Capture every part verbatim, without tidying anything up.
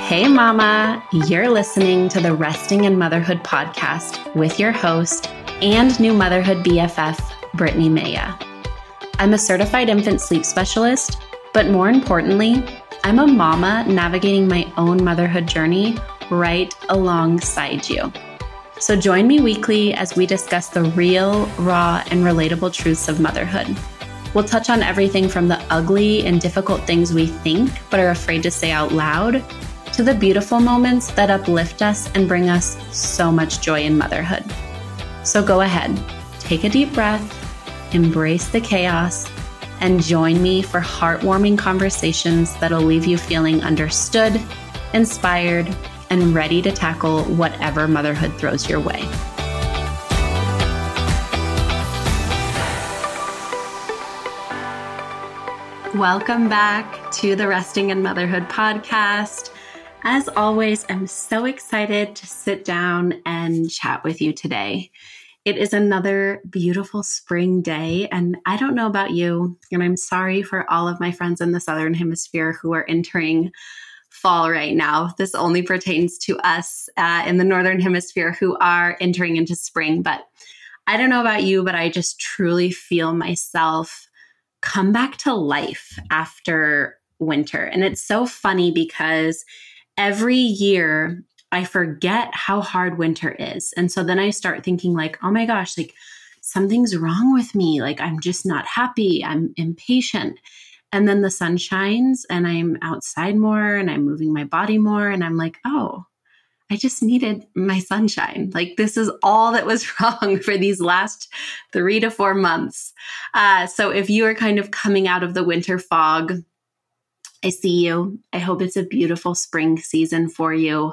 Hey mama, you're listening to the Resting in Motherhood podcast with your host and new motherhood B F F, Brittany Maya. I'm a certified infant sleep specialist, but more importantly, I'm a mama navigating my own motherhood journey right alongside you. So join me weekly as we discuss the real, raw, and relatable truths of motherhood. We'll touch on everything from the ugly and difficult things we think but are afraid to say out loud, to the beautiful moments that uplift us and bring us so much joy in motherhood. So go ahead, take a deep breath, embrace the chaos, and join me for heartwarming conversations that'll leave you feeling understood, inspired, and ready to tackle whatever motherhood throws your way. Welcome back to the Resting in Motherhood podcast. As always, I'm so excited to sit down and chat with you today. It is another beautiful spring day, and I don't know about you, and I'm sorry for all of my friends in the Southern Hemisphere who are entering fall right now. This only pertains to us uh, in the Northern Hemisphere who are entering into spring, but I don't know about you, but I just truly feel myself come back to life after winter. And it's so funny because every year I forget how hard winter is. And so then I start thinking like, oh my gosh, like something's wrong with me. Like I'm just not happy. I'm impatient. And then the sun shines and I'm outside more and I'm moving my body more. And I'm like, oh, I just needed my sunshine. Like this is all that was wrong for these last three to four months. Uh, so if you are kind of coming out of the winter fog, I see you. I hope it's a beautiful spring season for you.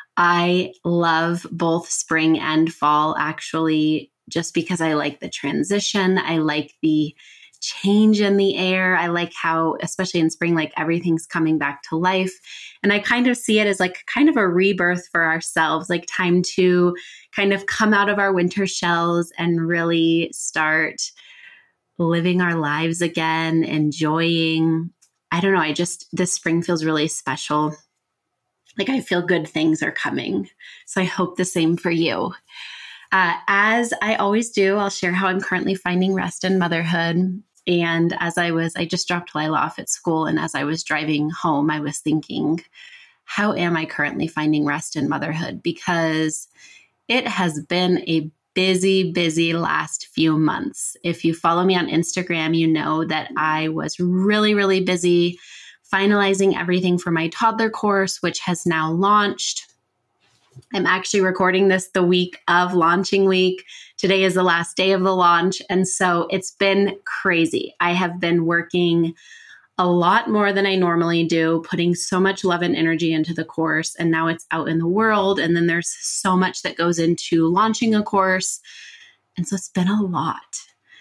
I love both spring and fall, actually, just because I like the transition. I like the change in the air. I like how, especially in spring, like everything's coming back to life. And I kind of see it as like kind of a rebirth for ourselves, like time to kind of come out of our winter shells and really start living our lives again, enjoying. I don't know. I just, this spring feels really special. Like I feel good things are coming. So I hope the same for you. Uh, as I always do, I'll share how I'm currently finding rest in motherhood. And as I was, I just dropped Lila off at school. And as I was driving home, I was thinking, how am I currently finding rest in motherhood? Because it has been a busy, busy last few months. If you follow me on Instagram, you know that I was really, really busy finalizing everything for my toddler course, which has now launched. I'm actually recording this the week of launching week. Today is the last day of the launch. And so it's been crazy. I have been working a lot more than I normally do, putting so much love and energy into the course. And now it's out in the world. And then there's so much that goes into launching a course. And so it's been a lot.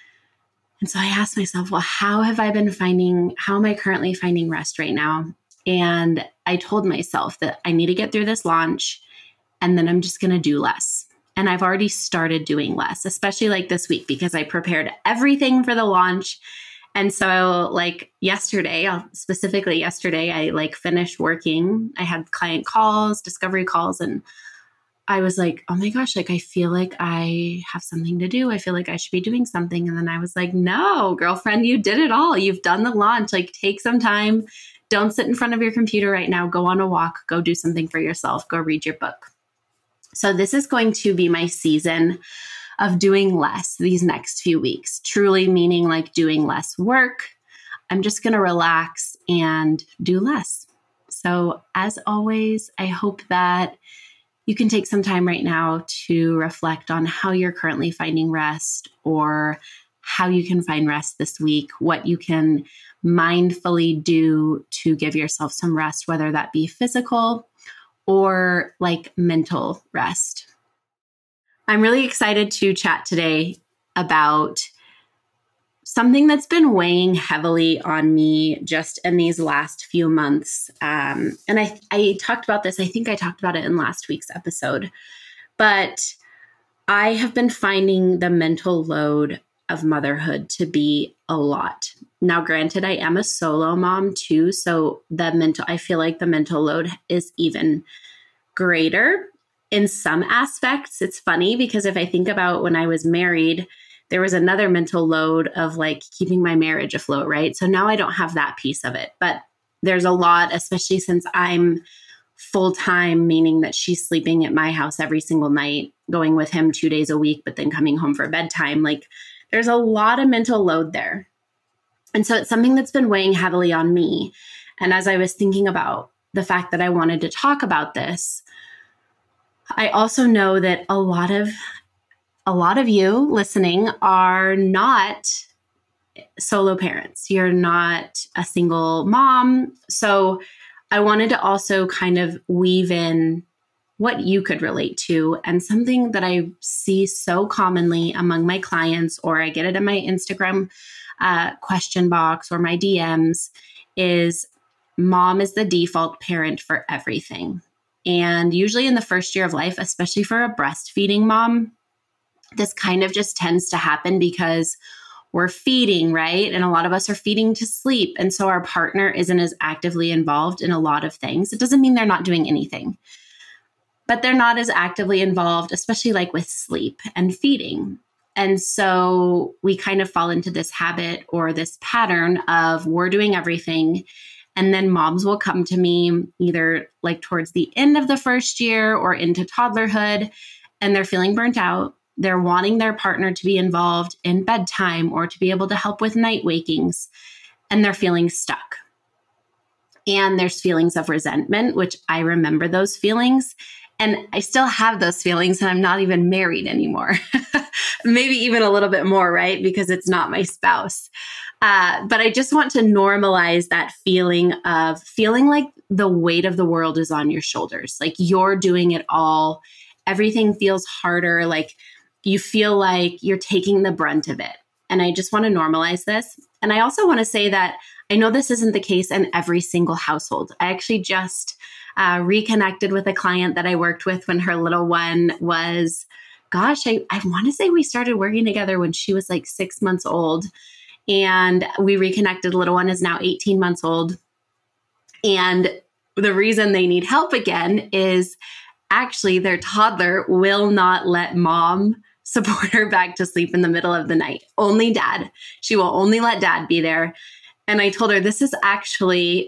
And so I asked myself, well, how have I been finding, how am I currently finding rest right now? And I told myself that I need to get through this launch and then I'm just going to do less. And I've already started doing less, especially like this week, because I prepared everything for the launch. And so like yesterday, specifically yesterday, I like finished working. I had client calls, discovery calls, and I was like, oh my gosh, like I feel like I have something to do. I feel like I should be doing something. And then I was like, no, girlfriend, you did it all. You've done the launch. Like take some time. Don't sit in front of your computer right now. Go on a walk. Go do something for yourself. Go read your book. So this is going to be my season of doing less these next few weeks, truly meaning like doing less work. I'm just going to relax and do less. So as always, I hope that you can take some time right now to reflect on how you're currently finding rest or how you can find rest this week, what you can mindfully do to give yourself some rest, whether that be physical or like mental rest. I'm really excited to chat today about something that's been weighing heavily on me just in these last few months. Um, and I, I talked about this, I think I talked about it in last week's episode, but I have been finding the mental load of motherhood to be a lot. Now, granted, I am a solo mom too, so the mental, I feel like the mental load is even greater in some aspects. It's funny because if I think about when I was married, there was another mental load of like keeping my marriage afloat, right? So now I don't have that piece of it, but there's a lot, especially since I'm full-time, meaning that she's sleeping at my house every single night, going with him two days a week, but then coming home for bedtime. Like there's a lot of mental load there. And so it's something that's been weighing heavily on me. And as I was thinking about the fact that I wanted to talk about this, I also know that a lot of a lot of you listening are not solo parents. You're not a single mom. So I wanted to also kind of weave in what you could relate to, and something that I see so commonly among my clients, or I get it in my Instagram uh, question box or my D Ms, is mom is the default parent for everything. And usually in the first year of life, especially for a breastfeeding mom, this kind of just tends to happen because we're feeding, right? And a lot of us are feeding to sleep. And so our partner isn't as actively involved in a lot of things. It doesn't mean they're not doing anything, but they're not as actively involved, especially like with sleep and feeding. And so we kind of fall into this habit or this pattern of we're doing everything. And then moms will come to me either like towards the end of the first year or into toddlerhood, and they're feeling burnt out. They're wanting their partner to be involved in bedtime or to be able to help with night wakings, and they're feeling stuck. And there's feelings of resentment, which I remember those feelings. And I still have those feelings, and I'm not even married anymore. Maybe even a little bit more, right? Because it's not my spouse. Uh, but I just want to normalize that feeling of feeling like the weight of the world is on your shoulders. Like you're doing it all. Everything feels harder. Like you feel like you're taking the brunt of it. And I just want to normalize this. And I also want to say that I know this isn't the case in every single household. I actually just uh, reconnected with a client that I worked with when her little one was, gosh, I, I want to say we started working together when she was like six months old. And we reconnected. The little one is now eighteen months old. And the reason they need help again is actually their toddler will not let mom support her back to sleep in the middle of the night. Only dad. She will only let dad be there. And I told her, this is actually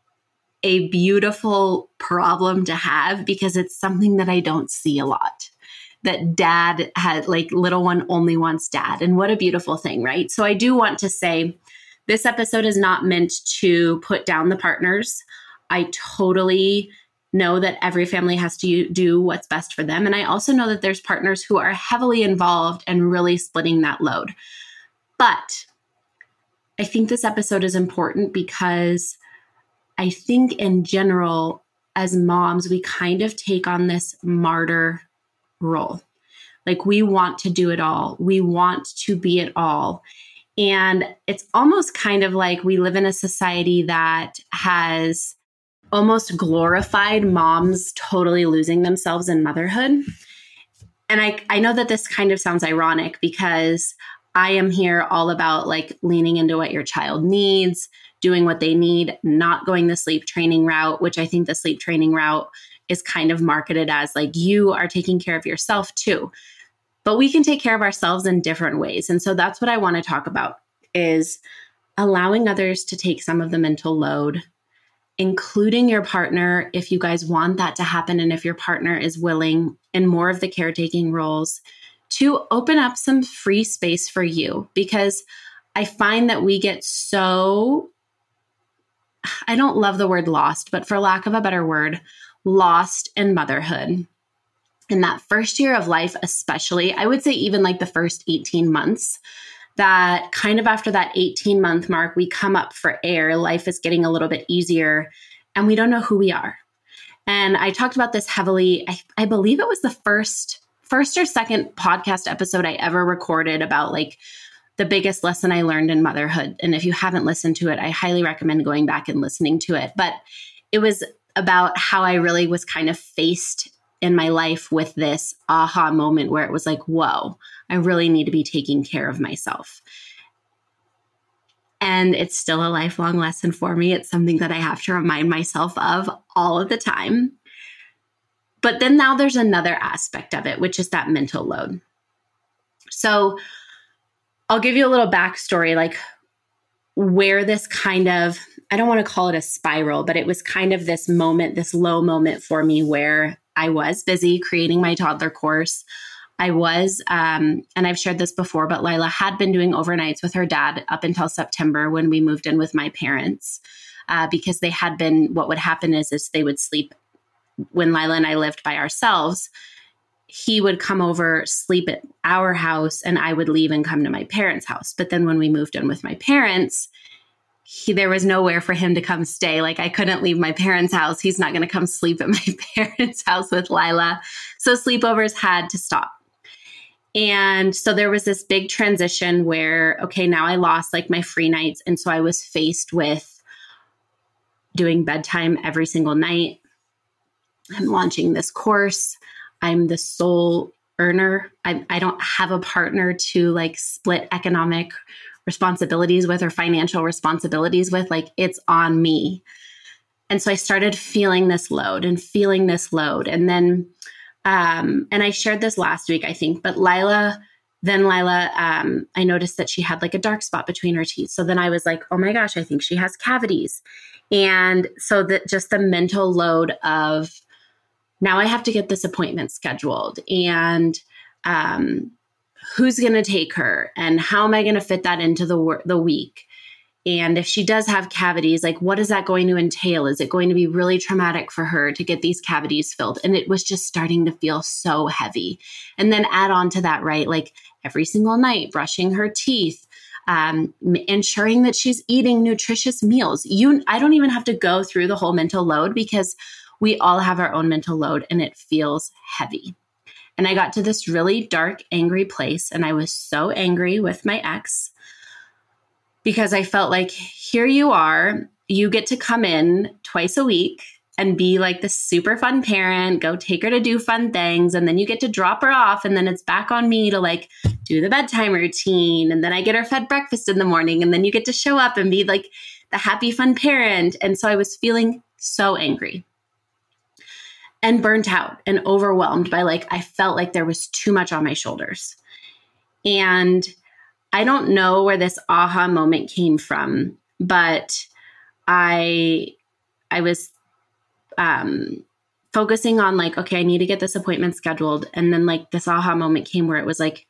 a beautiful problem to have because it's something that I don't see a lot. That dad had, like, little one only wants dad. And what a beautiful thing, right? So I do want to say this episode is not meant to put down the partners. I totally know that every family has to do what's best for them. And I also know that there's partners who are heavily involved and really splitting that load. But I think this episode is important because I think in general, as moms, we kind of take on this martyr role. Like we want to do it all. We want to be it all. And it's almost kind of like we live in a society that has almost glorified moms totally losing themselves in motherhood. And I, I know that this kind of sounds ironic because I am here all about like leaning into what your child needs, doing what they need, not going the sleep training route, which I think the sleep training route is kind of marketed as like you are taking care of yourself too. But we can take care of ourselves in different ways. And so that's what I want to talk about is allowing others to take some of the mental load, including your partner if you guys want that to happen and if your partner is willing in more of the caretaking roles to open up some free space for you. Because I find that we get so, I don't love the word lost, but for lack of a better word, lost in motherhood. In that first year of life, especially, I would say even like the first eighteen months, that kind of after that eighteen month mark, we come up for air. Life is getting a little bit easier and we don't know who we are. And I talked about this heavily. I, I believe it was the first, first or second podcast episode I ever recorded about like the biggest lesson I learned in motherhood. And if you haven't listened to it, I highly recommend going back and listening to it. But it was about how I really was kind of faced in my life with this aha moment where it was like, whoa, I really need to be taking care of myself. And it's still a lifelong lesson for me. It's something that I have to remind myself of all of the time. But then now there's another aspect of it, which is that mental load. So I'll give you a little backstory, like where this kind of, I don't want to call it a spiral, but it was kind of this moment, this low moment for me where I was busy creating my toddler course. I was, um, and I've shared this before, but Lila had been doing overnights with her dad up until September when we moved in with my parents, uh, because they had been, what would happen is, is they would sleep when Lila and I lived by ourselves. He would come over, sleep at our house, and I would leave and come to my parents' house. But then when we moved in with my parents, he, there was nowhere for him to come stay. Like I couldn't leave my parents' house. He's not going to come sleep at my parents' house with Lila. So sleepovers had to stop. And so there was this big transition where, okay, now I lost like my free nights. And so I was faced with doing bedtime every single night. I'm launching this course. I'm the sole earner. I, I don't have a partner to like split economic responsibilities with or financial responsibilities with. Like it's on me. And so I started feeling this load and feeling this load. And then Um, and I shared this last week, I think, but Lila, then Lila, um, I noticed that she had like a dark spot between her teeth. So then I was like, oh my gosh, I think she has cavities. And so that just the mental load of now I have to get this appointment scheduled and, um, who's going to take her and how am I going to fit that into the wor- the week? And if she does have cavities, like what is that going to entail? Is it going to be really traumatic for her to get these cavities filled? And it was just starting to feel so heavy. And then add on to that, right? Like every single night, brushing her teeth, um, ensuring that she's eating nutritious meals. You, I don't even have to go through the whole mental load because we all have our own mental load and it feels heavy. And I got to this really dark, angry place. And I was so angry with my ex because I felt like, here you are, you get to come in twice a week and be like the super fun parent, go take her to do fun things. And then you get to drop her off. And then it's back on me to like do the bedtime routine. And then I get her fed breakfast in the morning. And then you get to show up and be like the happy, fun parent. And so I was feeling so angry and burnt out and overwhelmed by like, I felt like there was too much on my shoulders. And I don't know where this aha moment came from, but I, I was um, focusing on like, okay, I need to get this appointment scheduled. And then like this aha moment came where it was like,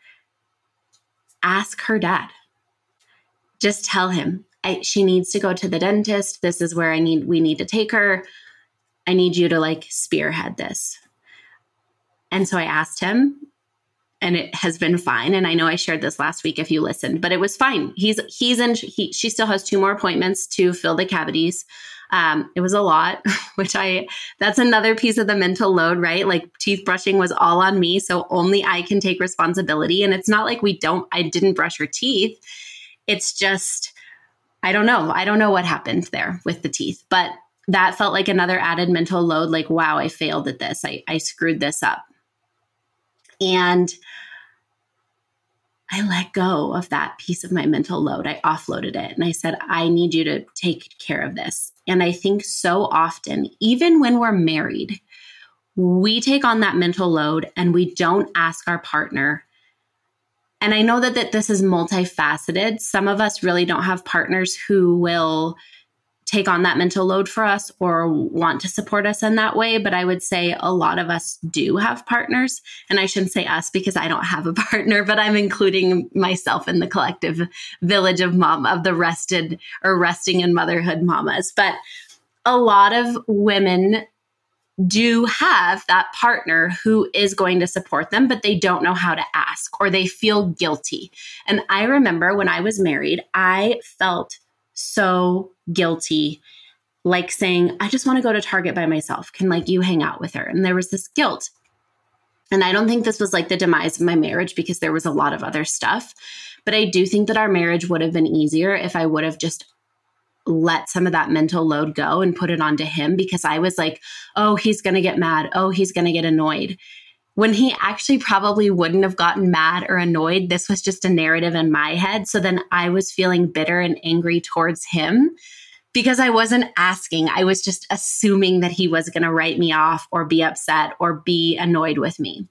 ask her dad, just tell him I, she needs to go to the dentist. This is where I need, we need to take her. I need you to like spearhead this. And so I asked him. And it has been fine. And I know I shared this last week if you listened, but it was fine. He's, he's in, he, she still has two more appointments to fill the cavities. Um, it was a lot, which I, that's another piece of the mental load, right? Like teeth brushing was all on me. So only I can take responsibility. And it's not like we don't, I didn't brush her teeth. It's just, I don't know. I don't know what happened there with the teeth, but that felt like another added mental load. Like, wow, I failed at this. I, I screwed this up. And I let go of that piece of my mental load. I offloaded it and I said, I need you to take care of this. And I think so often, even when we're married, we take on that mental load and we don't ask our partner. And I know that, that this is multifaceted. Some of us really don't have partners who will take on that mental load for us or want to support us in that way. But I would say a lot of us do have partners. And I shouldn't say us because I don't have a partner, but I'm including myself in the collective village of mom, of the rested or resting in motherhood mamas. But a lot of women do have that partner who is going to support them, but they don't know how to ask or they feel guilty. And I remember when I was married, I felt so guilty, like saying, I just want to go to Target by myself. Can like you hang out with her? And there was this guilt. And I don't think this was like the demise of my marriage because there was a lot of other stuff. But I do think that our marriage would have been easier if I would have just let some of that mental load go and put it onto him, because I was like, oh, he's going to get mad. Oh, he's going to get annoyed. When he actually probably wouldn't have gotten mad or annoyed. This was just a narrative in my head. So then I was feeling bitter and angry towards him because I wasn't asking. I was just assuming that he was going to write me off or be upset or be annoyed with me.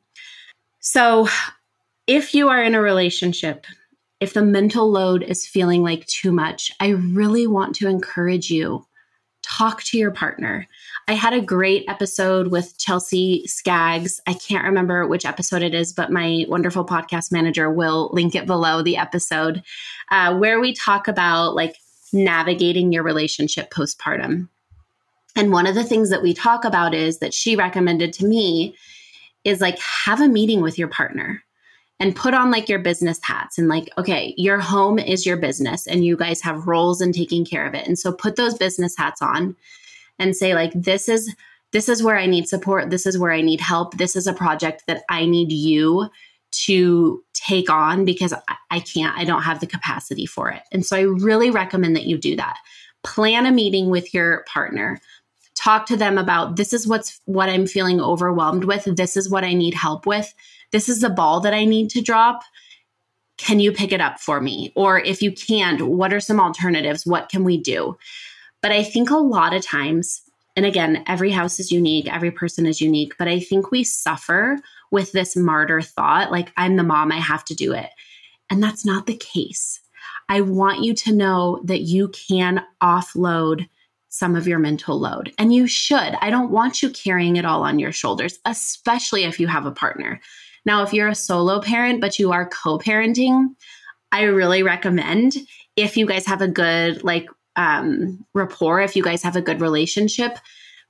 So if you are in a relationship, if the mental load is feeling like too much, I really want to encourage you, talk to your partner. I had a great episode with Chelsea Skaggs. I can't remember which episode it is, but my wonderful podcast manager will link it below the episode, uh, where we talk about like navigating your relationship postpartum. And one of the things that we talk about is that she recommended to me is like, have a meeting with your partner and put on like your business hats and like, okay, your home is your business and you guys have roles in taking care of it. And so put those business hats on and say like, this is, this is where I need support. This is where I need help. This is a project that I need you to take on because I can't, I don't have the capacity for it. And so I really recommend that you do that. Plan a meeting with your partner. Talk to them about this is what's what I'm feeling overwhelmed with. This is what I need help with. This is the ball that I need to drop. Can you pick it up for me? Or if you can't, what are some alternatives? What can we do? But I think a lot of times, and again, every house is unique, every person is unique, but I think we suffer with this martyr thought, like I'm the mom, I have to do it. And that's not the case. I want you to know that you can offload some of your mental load, and you should. I don't want you carrying it all on your shoulders, especially if you have a partner. Now, if you're a solo parent, but you are co-parenting, I really recommend, if you guys have a good like um, rapport, if you guys have a good relationship,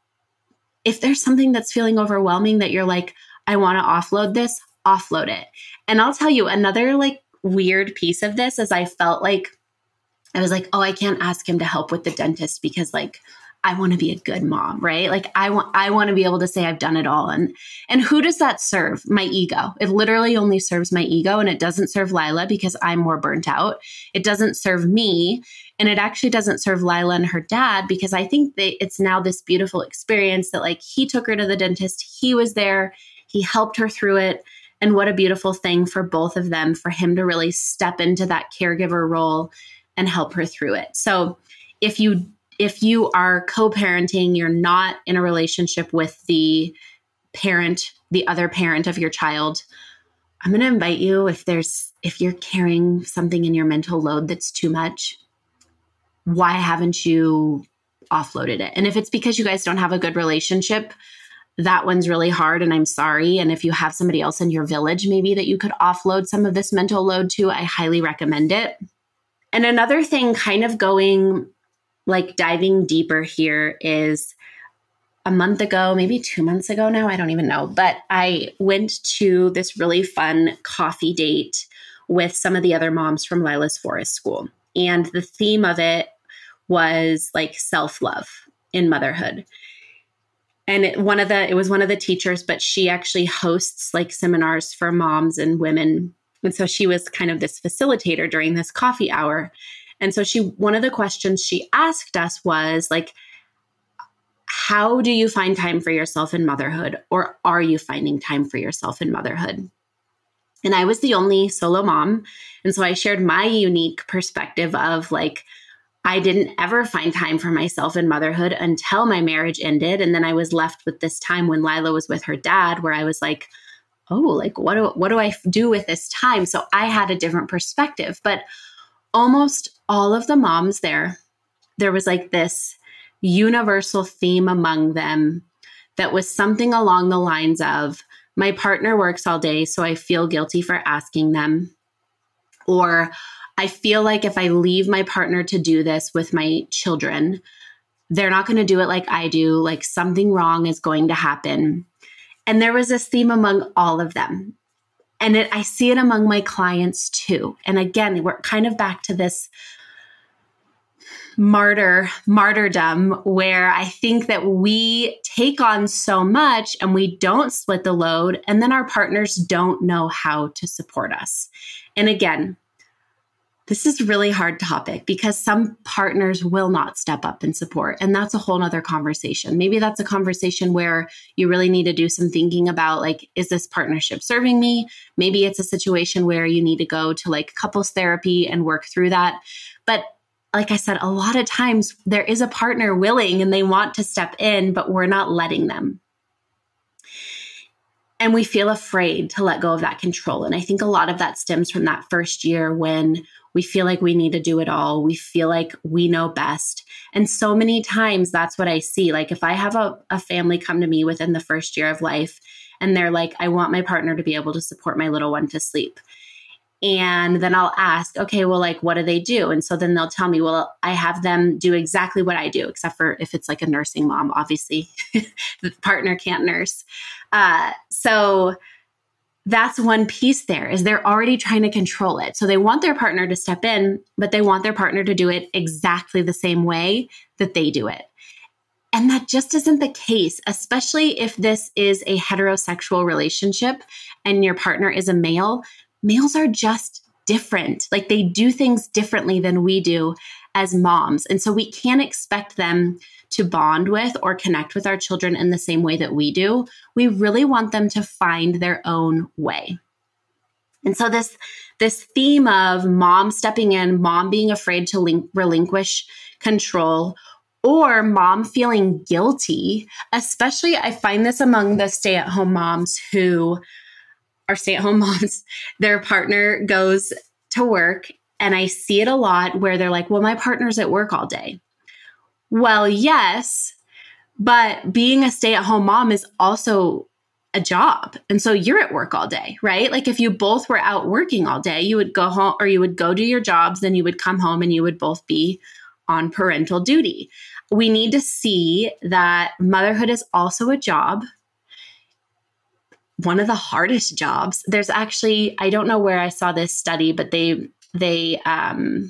if there's something that's feeling overwhelming that you're like, I want to offload this, offload it. And I'll tell you another like weird piece of this is I felt like, I was like, oh, I can't ask him to help with the dentist because like, I want to be a good mom, right? Like I want, I want to be able to say I've done it all. And, and who does that serve? My ego. It literally only serves my ego, and it doesn't serve Lila because I'm more burnt out. It doesn't serve me. And it actually doesn't serve Lila and her dad because I think that it's now this beautiful experience that like he took her to the dentist. He was there. He helped her through it. And what a beautiful thing for both of them, for him to really step into that caregiver role and help her through it. So if you If you are co-parenting, you're not in a relationship with the parent, the other parent of your child, I'm going to invite you, if there's, if you're carrying something in your mental load that's too much, why haven't you offloaded it? And if it's because you guys don't have a good relationship, that one's really hard and I'm sorry. And if you have somebody else in your village, maybe that you could offload some of this mental load to, I highly recommend it. And another thing kind of going like diving deeper here is a month ago, maybe two months ago now, I don't even know, but I went to this really fun coffee date with some of the other moms from Lila's Forest School. And the theme of it was like self-love in motherhood. And it, one of the, it was one of the teachers, but she actually hosts like seminars for moms and women. And so she was kind of this facilitator during this coffee hour. And so she, one of the questions she asked us was like, how do you find time for yourself in motherhood? Or are you finding time for yourself in motherhood? And I was the only solo mom. And so I shared my unique perspective of like, I didn't ever find time for myself in motherhood until my marriage ended. And then I was left with this time when Lila was with her dad, where I was like, oh, like, what do, what do I do with this time? So I had a different perspective, but almost all of the moms there, there was like this universal theme among them that was something along the lines of, my partner works all day, so I feel guilty for asking them. Or I feel like if I leave my partner to do this with my children, they're not going to do it like I do, like something wrong is going to happen. And there was this theme among all of them. And it, I see it among my clients too. And again, we're kind of back to this martyr, martyrdom, where I think that we take on so much and we don't split the load, and then our partners don't know how to support us. And again, This is a really hard topic because some partners will not step up and support. And that's a whole nother conversation. Maybe that's a conversation where you really need to do some thinking about, like, is this partnership serving me? Maybe it's a situation where you need to go to like couples therapy and work through that. But like I said, a lot of times there is a partner willing and they want to step in, but we're not letting them. And we feel afraid to let go of that control. And I think a lot of that stems from that first year when we feel like we need to do it all. We feel like we know best. And so many times that's what I see. Like if I have a, a family come to me within the first year of life and they're like, I want my partner to be able to support my little one to sleep. And then I'll ask, okay, well, like, what do they do? And so then they'll tell me, well, I have them do exactly what I do, except for if it's like a nursing mom, obviously the partner can't nurse. Uh, so that's one piece there is they're already trying to control it. So they want their partner to step in, but they want their partner to do it exactly the same way that they do it. And that just isn't the case, especially if this is a heterosexual relationship and your partner is a male. Males are just different. Like they do things differently than we do as moms. And so we can't expect them to bond with or connect with our children in the same way that we do. We really want them to find their own way. And so this, this theme of mom stepping in, mom being afraid to lin- relinquish control, or mom feeling guilty, especially I find this among the stay-at-home moms who are stay-at-home moms, their partner goes to work. And I see it a lot where they're like, well, my partner's at work all day. Well, yes, but being a stay-at-home mom is also a job. And so you're at work all day, right? Like if you both were out working all day, you would go home or you would go do your jobs, then you would come home and you would both be on parental duty. We need to see that motherhood is also a job. One of the hardest jobs. There's actually, I don't know where I saw this study, but they they um,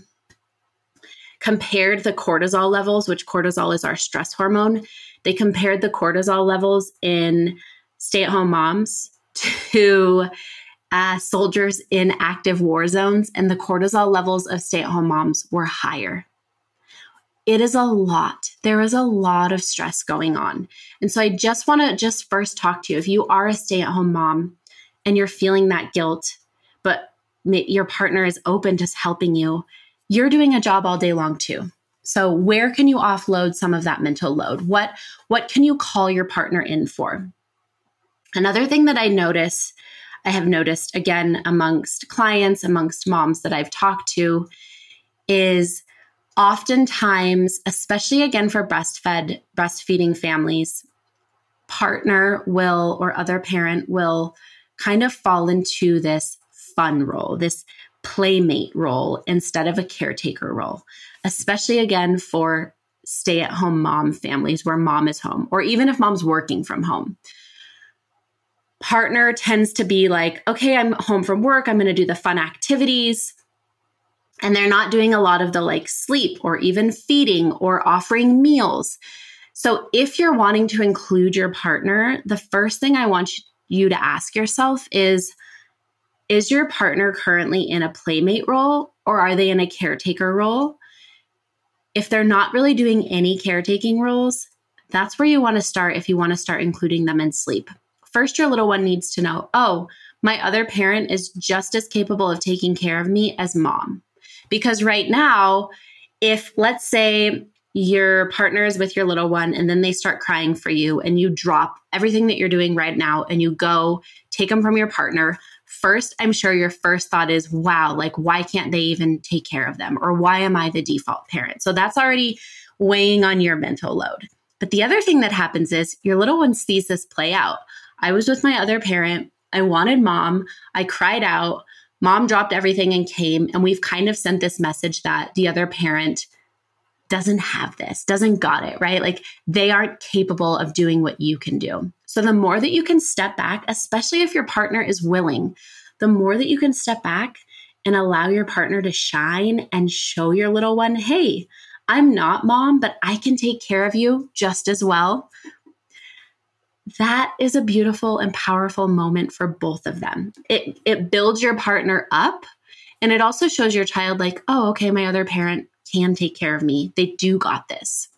compared the cortisol levels, which cortisol is our stress hormone. They compared the cortisol levels in stay-at-home moms to uh, soldiers in active war zones, and the cortisol levels of stay-at-home moms were higher. It is a lot. There is a lot of stress going on. And so I just want to just first talk to you. If you are a stay-at-home mom and you're feeling that guilt, but your partner is open to helping you, you're doing a job all day long too. So where can you offload some of that mental load? What, what can you call your partner in for? Another thing that I notice, I have noticed again amongst clients, amongst moms that I've talked to is oftentimes, especially again for breastfed, breastfeeding families, partner will or other parent will kind of fall into this fun role, this playmate role instead of a caretaker role, especially again for stay-at-home mom families where mom is home, or even if mom's working from home. Partner tends to be like, okay, I'm home from work, I'm going to do the fun activities. And they're not doing a lot of the like sleep or even feeding or offering meals. So if you're wanting to include your partner, the first thing I want you to ask yourself is, is your partner currently in a playmate role or are they in a caretaker role? If they're not really doing any caretaking roles, that's where you want to start if you want to start including them in sleep. First, your little one needs to know, oh, my other parent is just as capable of taking care of me as mom. Because right now, if let's say your partner is with your little one and then they start crying for you and you drop everything that you're doing right now and you go take them from your partner, first, I'm sure your first thought is, wow, like, why can't they even take care of them? Or why am I the default parent? So that's already weighing on your mental load. But the other thing that happens is your little one sees this play out. I was with my other parent. I wanted mom. I cried out. Mom dropped everything and came, and we've kind of sent this message that the other parent doesn't have this, doesn't got it, right? Like they aren't capable of doing what you can do. So the more that you can step back, especially if your partner is willing, the more that you can step back and allow your partner to shine and show your little one, hey, I'm not mom, but I can take care of you just as well. That is a beautiful and powerful moment for both of them. It it builds your partner up And it also shows your child like, oh, okay, my other parent can take care of me. They do got this.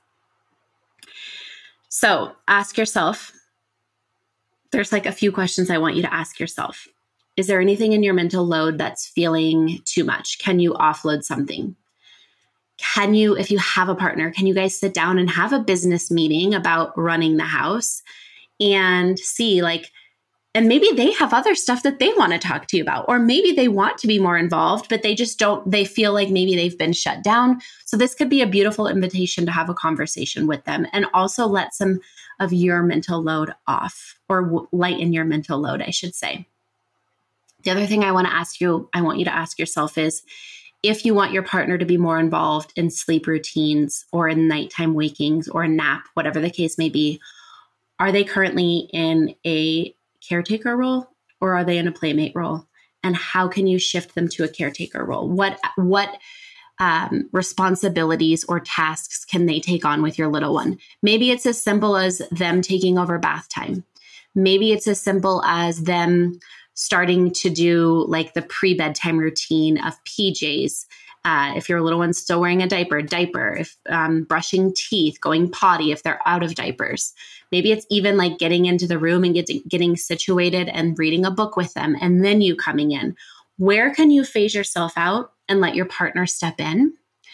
So ask yourself, there's like a few questions I want you to ask yourself. Is there anything in your mental load that's feeling too much? Can you offload something? Can you, if you have a partner, can you guys sit down and have a business meeting about running the house and see like, and maybe they have other stuff that they want to talk to you about, or maybe they want to be more involved, but they just don't, they feel like maybe they've been shut down. So this could be a beautiful invitation to have a conversation with them and also let some of your mental load off, or w- lighten your mental load, I should say. The other thing I want to ask you, I want you to ask yourself is, if you want your partner to be more involved in sleep routines or in nighttime wakings or a nap, whatever the case may be, are they currently in a caretaker role or are they in a playmate role? And how can you shift them to a caretaker role? What, what um, responsibilities or tasks can they take on with your little one? Maybe it's as simple as them taking over bath time. Maybe it's as simple as them starting to do like the pre-bedtime routine of P Js. Uh, if your little one's still wearing a diaper, diaper, if um, brushing teeth, going potty, if they're out of diapers. Maybe it's even like getting into the room and getting, getting situated and reading a book with them, and then you coming in. Where can you phase yourself out and let your partner step in?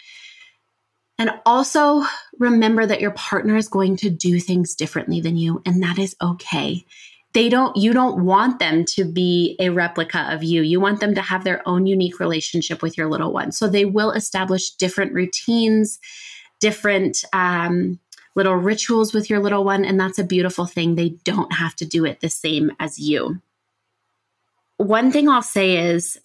And also remember that your partner is going to do things differently than you, and that is okay. They don't, you don't want them to be a replica of you. You want them to have their own unique relationship with your little one. So they will establish different routines, different um, little rituals with your little one. And that's a beautiful thing. They don't have to do it the same as you. One thing I'll say is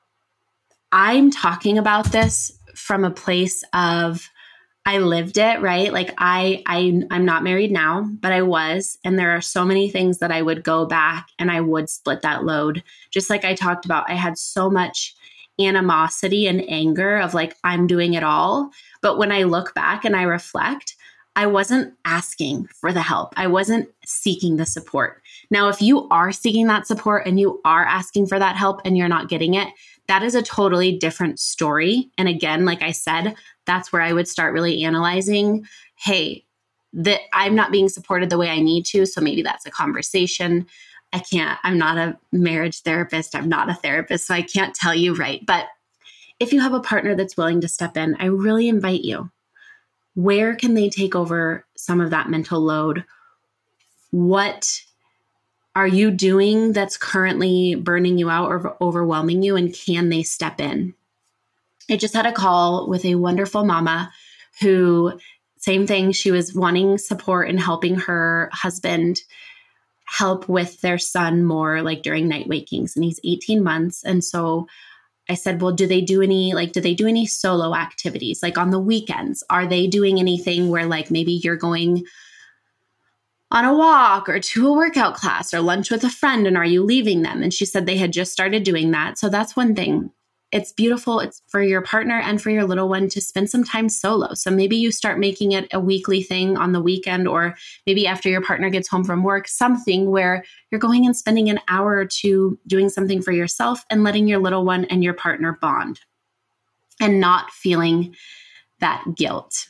I'm talking about this from a place of I lived it, right? Like I, I, I'm not married now, but I was, and there are so many things that I would go back and I would split that load. Just like I talked about, I had so much animosity and anger of like, I'm doing it all. But when I look back and I reflect, I wasn't asking for the help. I wasn't seeking the support. Now, if you are seeking that support and you are asking for that help and you're not getting it, that is a totally different story. And again, like I said, that's where I would start really analyzing, hey, that I'm not being supported the way I need to. So maybe that's a conversation. I can't, I'm not a marriage therapist. I'm not a therapist. So I can't tell you, right? But if you have a partner that's willing to step in, I really invite you. Where can they take over some of that mental load? What are you doing that's currently burning you out or overwhelming you? And can they step in? I just had a call with a wonderful mama who, same thing, she was wanting support and helping her husband help with their son more like during night wakings. And he's eighteen months. And so I said, well, do they do any, like, do they do any solo activities? Like on the weekends, are they doing anything where like maybe you're going on a walk or to a workout class or lunch with a friend, and are you leaving them? And she said they had just started doing that. So that's one thing. It's beautiful. It's for your partner and for your little one to spend some time solo. So maybe you start making it a weekly thing on the weekend, or maybe after your partner gets home from work, something where you're going and spending an hour or two doing something for yourself and letting your little one and your partner bond and not feeling that guilt,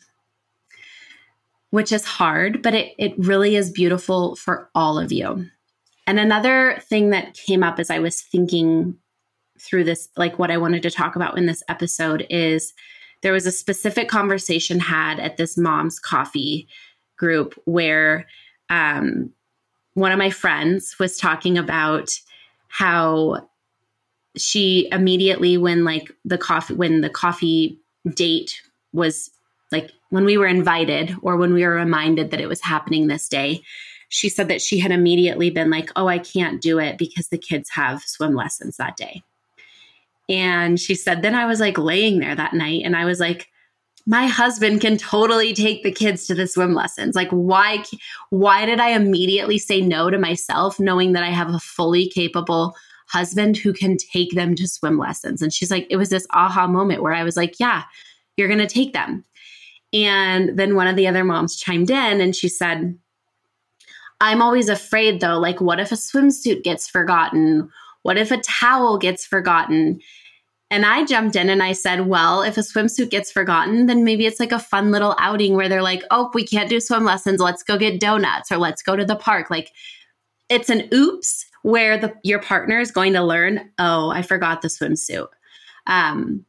which is hard, but it, it really is beautiful for all of you. And another thing that came up as I was thinking through this, like what I wanted to talk about in this episode, is there was a specific conversation had at this mom's coffee group where um, one of my friends was talking about how she immediately, when like the coffee, when the coffee date was like, when we were invited or when we were reminded that it was happening this day, she said that she had immediately been like, oh, I can't do it because the kids have swim lessons that day. And she said, then I was like laying there that night and I was like, my husband can totally take the kids to the swim lessons. Like, why, why did I immediately say no to myself, knowing that I have a fully capable husband who can take them to swim lessons? And she's like, it was this aha moment where I was like, yeah, you're going to take them. And then one of the other moms chimed in and she said, I'm always afraid though, like, what if a swimsuit gets forgotten? What if a towel gets forgotten? And I jumped in and I said, well, if a swimsuit gets forgotten, then maybe it's like a fun little outing where they're like, oh, we can't do swim lessons. Let's go get donuts or let's go to the park. Like it's an oops where the your partner is going to learn, oh, I forgot the swimsuit. Um,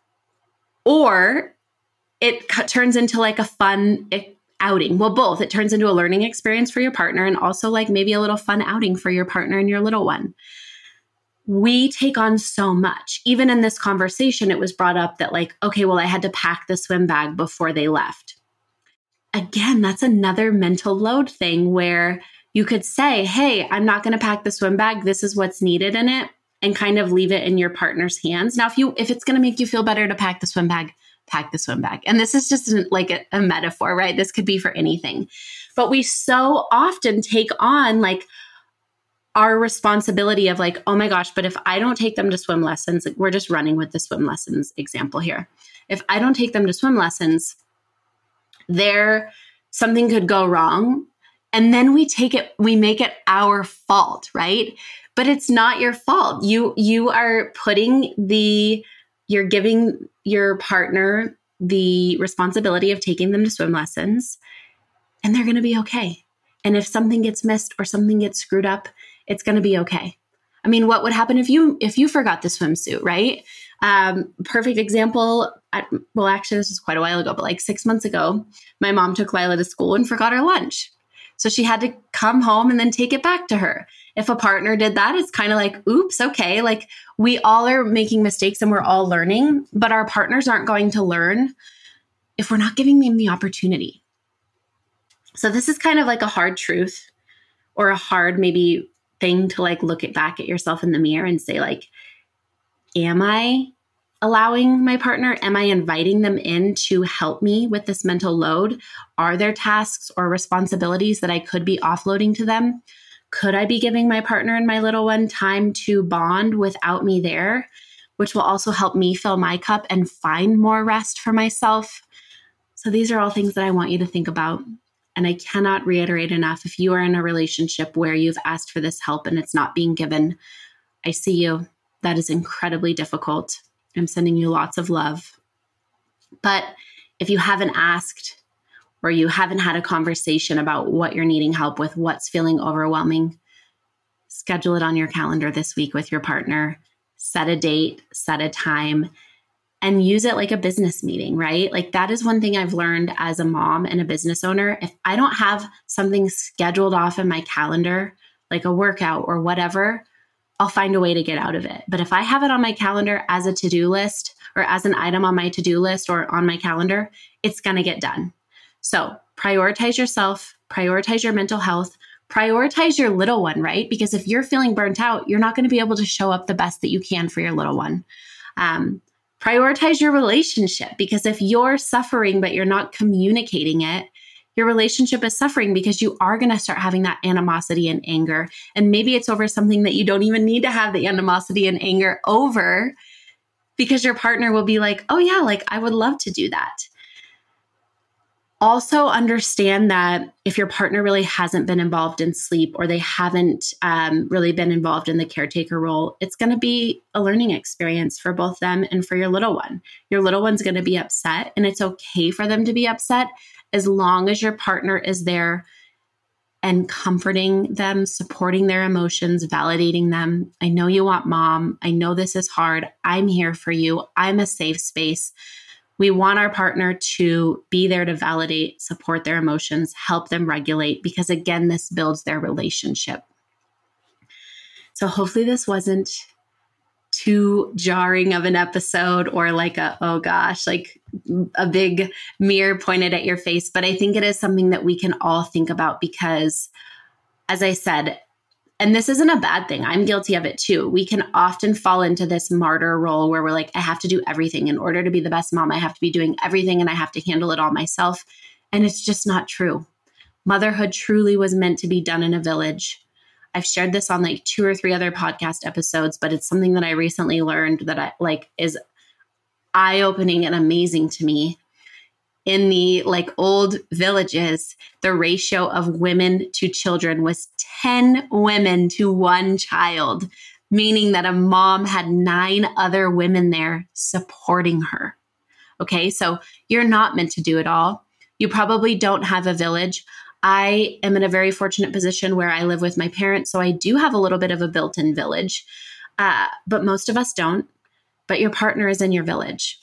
or it c- turns into like a fun outing. Well, both. It turns into a learning experience for your partner and also like maybe a little fun outing for your partner and your little one. We take on so much. Even in this conversation, it was brought up that like, okay, well, I had to pack the swim bag before they left. Again, that's another mental load thing where you could say, hey, I'm not going to pack the swim bag. This is what's needed in it, and kind of leave it in your partner's hands. Now, if you if it's going to make you feel better to pack the swim bag, pack the swim bag. And this is just an, like a, a metaphor, right? This could be for anything. But we so often take on like our responsibility of like, oh my gosh, but if I don't take them to swim lessons, we're just running with the swim lessons example here. If I don't take them to swim lessons, there something could go wrong. And then we take it, we make it our fault, right? But it's not your fault. You, you are putting the, you're giving your partner the responsibility of taking them to swim lessons, and they're going to be okay. And if something gets missed or something gets screwed up, it's going to be okay. I mean, what would happen if you if you forgot the swimsuit, right? Um, perfect example. I, well, actually, this was quite a while ago, but like six months ago, my mom took Lila to school and forgot her lunch. So she had to come home and then take it back to her. If a partner did that, it's kind of like, oops, okay. Like we all are making mistakes and we're all learning, but our partners aren't going to learn if we're not giving them the opportunity. So this is kind of like a hard truth or a hard maybe thing to like look at back at yourself in the mirror and say like, am I allowing my partner? Am I inviting them in to help me with this mental load? Are there tasks or responsibilities that I could be offloading to them? Could I be giving my partner and my little one time to bond without me there, which will also help me fill my cup and find more rest for myself? So these are all things that I want you to think about. And I cannot reiterate enough, if you are in a relationship where you've asked for this help and it's not being given, I see you. That is incredibly difficult. I'm sending you lots of love. But if you haven't asked or you haven't had a conversation about what you're needing help with, what's feeling overwhelming, schedule it on your calendar this week with your partner. Set a date, set a time, and use it like a business meeting, right? Like that is one thing I've learned as a mom and a business owner. If I don't have something scheduled off in my calendar, like a workout or whatever, I'll find a way to get out of it. But if I have it on my calendar as a to-do list or as an item on my to-do list or on my calendar, it's going to get done. So prioritize yourself, prioritize your mental health, prioritize your little one, right? Because if you're feeling burnt out, you're not going to be able to show up the best that you can for your little one. Um, Prioritize your relationship, because if you're suffering, but you're not communicating it, your relationship is suffering because you are going to start having that animosity and anger. And maybe it's over something that you don't even need to have the animosity and anger over, because your partner will be like, oh yeah, like I would love to do that. Also understand that if your partner really hasn't been involved in sleep or they haven't um, really been involved in the caretaker role, it's going to be a learning experience for both them and for your little one. Your little one's going to be upset, and it's okay for them to be upset as long as your partner is there and comforting them, supporting their emotions, validating them. I know you want mom. I know this is hard. I'm here for you. I'm a safe space. We want our partner to be there to validate, support their emotions, help them regulate, because again, this builds their relationship. So hopefully this wasn't too jarring of an episode or like a, oh gosh, like a big mirror pointed at your face. But I think it is something that we can all think about because, as I said, and this isn't a bad thing. I'm guilty of it too. We can often fall into this martyr role where we're like, I have to do everything. In order to be the best mom, I have to be doing everything and I have to handle it all myself. And it's just not true. Motherhood truly was meant to be done in a village. I've shared this on like two or three other podcast episodes, but it's something that I recently learned that I like is eye-opening and amazing to me. In the like old villages, the ratio of women to children was ten women to one child, meaning that a mom had nine other women there supporting her. Okay, so you're not meant to do it all. You probably don't have a village. I am in a very fortunate position where I live with my parents, so I do have a little bit of a built-in village, uh, but most of us don't. But your partner is in your village,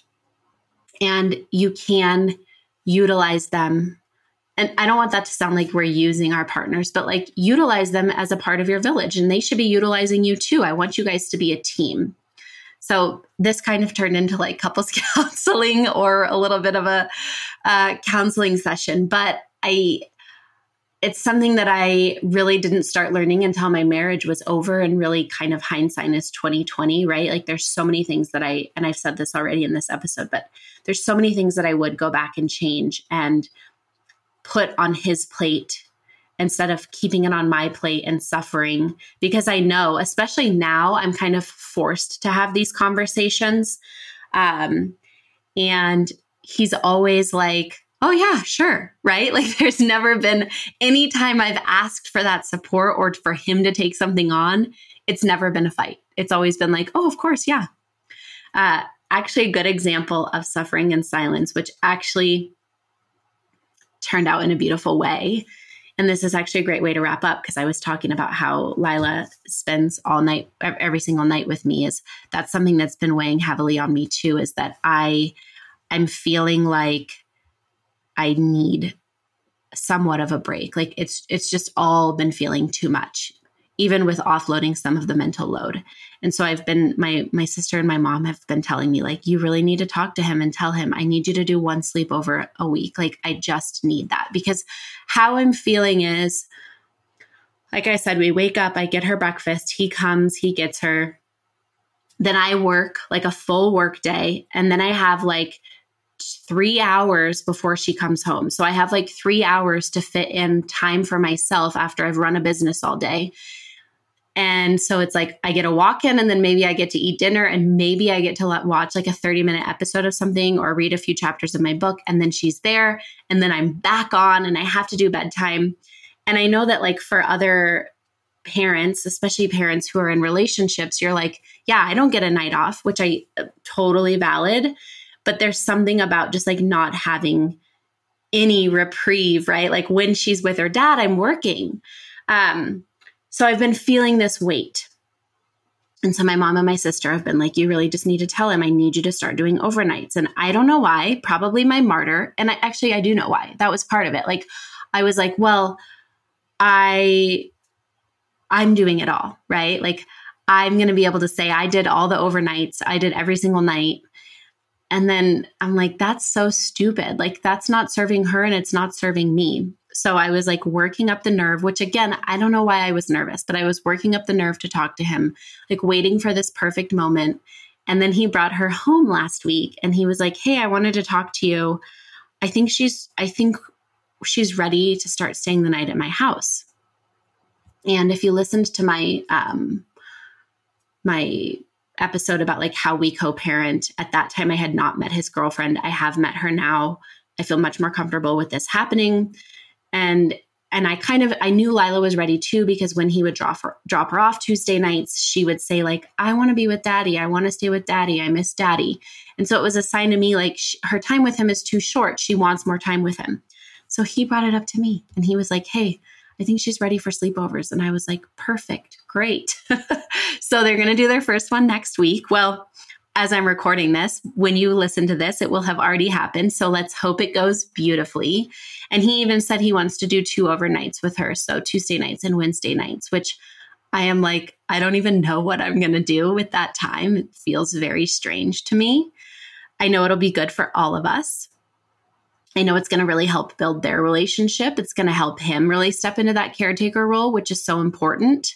and you can utilize them. And I don't want that to sound like we're using our partners, but like utilize them as a part of your village, and they should be utilizing you too. I want you guys to be a team. So this kind of turned into like couples counseling or a little bit of a uh, counseling session, but I, it's something that I really didn't start learning until my marriage was over, and really kind of hindsight is twenty twenty, right? Like there's so many things that I, and I've said this already in this episode, but there's so many things that I would go back and change and put on his plate instead of keeping it on my plate and suffering, because I know, especially now, I'm kind of forced to have these conversations. Um, and he's always like, oh yeah, sure. Right. Like there's never been any time I've asked for that support or for him to take something on. It's never been a fight. It's always been like, oh, of course. Yeah. Uh, actually a good example of suffering in silence, which actually turned out in a beautiful way. And this is actually a great way to wrap up, because I was talking about how Lila spends all night, every single night with me. Is that's something that's been weighing heavily on me too, is that I, I'm feeling like I need somewhat of a break. Like it's, it's just all been feeling too much, even with offloading some of the mental load. And so I've been, my, my sister and my mom have been telling me, like, you really need to talk to him and tell him, I need you to do one sleepover a week. Like, I just need that, because how I'm feeling is, like I said, we wake up, I get her breakfast, he comes, he gets her. Then I work like a full work day. And then I have like three hours before she comes home. So I have like three hours to fit in time for myself after I've run a business all day. And so it's like, I get a walk in, and then maybe I get to eat dinner, and maybe I get to let, watch like a thirty minute episode of something or read a few chapters of my book. And then she's there, and then I'm back on, and I have to do bedtime. And I know that like for other parents, especially parents who are in relationships, you're like, yeah, I don't get a night off, which I totally valid. But there's something about just like not having any reprieve, right? Like when she's with her dad, I'm working. Um, so I've been feeling this weight. And so my mom and my sister have been like, you really just need to tell him, I need you to start doing overnights. And I don't know why, probably my martyr. And I actually, I do know why. That was part of it. Like, I was like, well, I, I'm doing it all, right? Like I'm going to be able to say I did all the overnights. I did every single night. And then I'm like, that's so stupid. Like that's not serving her, and it's not serving me. So I was like working up the nerve, which again, I don't know why I was nervous, but I was working up the nerve to talk to him, like waiting for this perfect moment. And then he brought her home last week, and he was like, hey, I wanted to talk to you. I think she's, I think she's ready to start staying the night at my house. And if you listened to my, um, my episode about like how we co-parent, at that time I had not met his girlfriend. I have met her now. I feel much more comfortable with this happening. And, and I kind of, I knew Lila was ready too, because when he would drop her, drop her off Tuesday nights, she would say like, I want to be with daddy. I want to stay with daddy. I miss daddy. And so it was a sign to me, like sh- her time with him is too short. She wants more time with him. So he brought it up to me, and he was like, hey, I think she's ready for sleepovers. And I was like, perfect, great. So they're going to do their first one next week. Well, as I'm recording this, when you listen to this, it will have already happened. So let's hope it goes beautifully. And he even said he wants to do two overnights with her. So Tuesday nights and Wednesday nights, which I am like, I don't even know what I'm going to do with that time. It feels very strange to me. I know it'll be good for all of us. I know it's going to really help build their relationship. It's going to help him really step into that caretaker role, which is so important.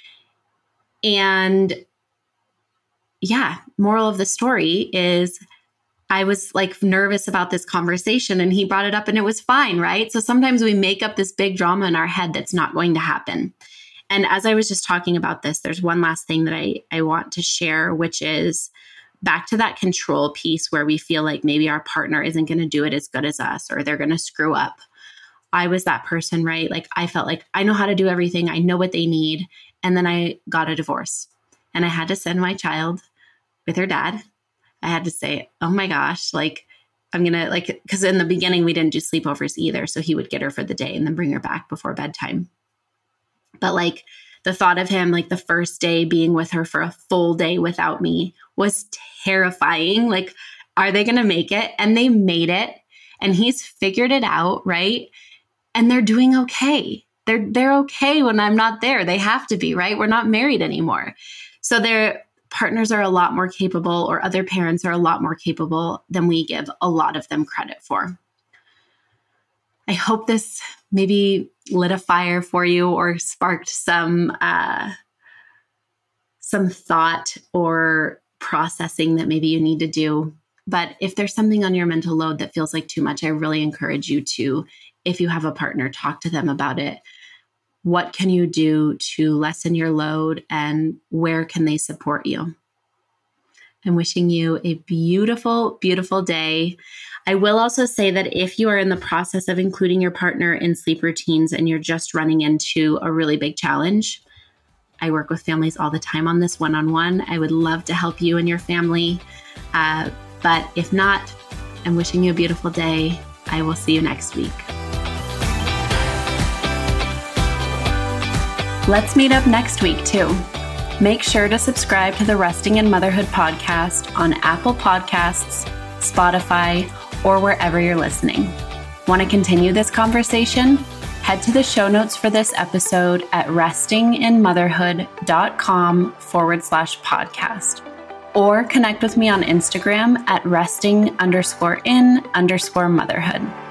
And yeah, moral of the story is I was like nervous about this conversation, and he brought it up and it was fine, right? So sometimes we make up this big drama in our head that's not going to happen. And as I was just talking about this, there's one last thing that I, I want to share, which is back to that control piece where we feel like maybe our partner isn't going to do it as good as us, or they're going to screw up. I was that person, right? Like I felt like I know how to do everything. I know what they need. And then I got a divorce. and I had to send my child with her dad. I had to say, oh my gosh, like, I'm going to like, because in the beginning we didn't do sleepovers either. So he would get her for the day and then bring her back before bedtime. But like the thought of him, like the first day being with her for a full day without me was terrifying. Like, are they going to make it? And they made it, and he's figured it out. Right. And they're doing okay. They're, they're okay when I'm not there. They have to be, right? We're not married anymore. So their partners are a lot more capable, or other parents are a lot more capable than we give a lot of them credit for. I hope this maybe lit a fire for you or sparked some uh, some thought or processing that maybe you need to do. But if there's something on your mental load that feels like too much, I really encourage you to, if you have a partner, talk to them about it. What can you do to lessen your load, and where can they support you? I'm wishing you a beautiful, beautiful day. I will also say that if you are in the process of including your partner in sleep routines and you're just running into a really big challenge, I work with families all the time on this one-on-one. I would love to help you and your family. Uh, but if not, I'm wishing you a beautiful day. I will see you next week. Let's meet up next week too. Make sure to subscribe to the Resting in Motherhood podcast on Apple Podcasts, Spotify, or wherever you're listening. Want to continue this conversation? Head to the show notes for this episode at restinginmotherhood.com forward slash podcast. Or connect with me on Instagram at resting underscore in underscore motherhood.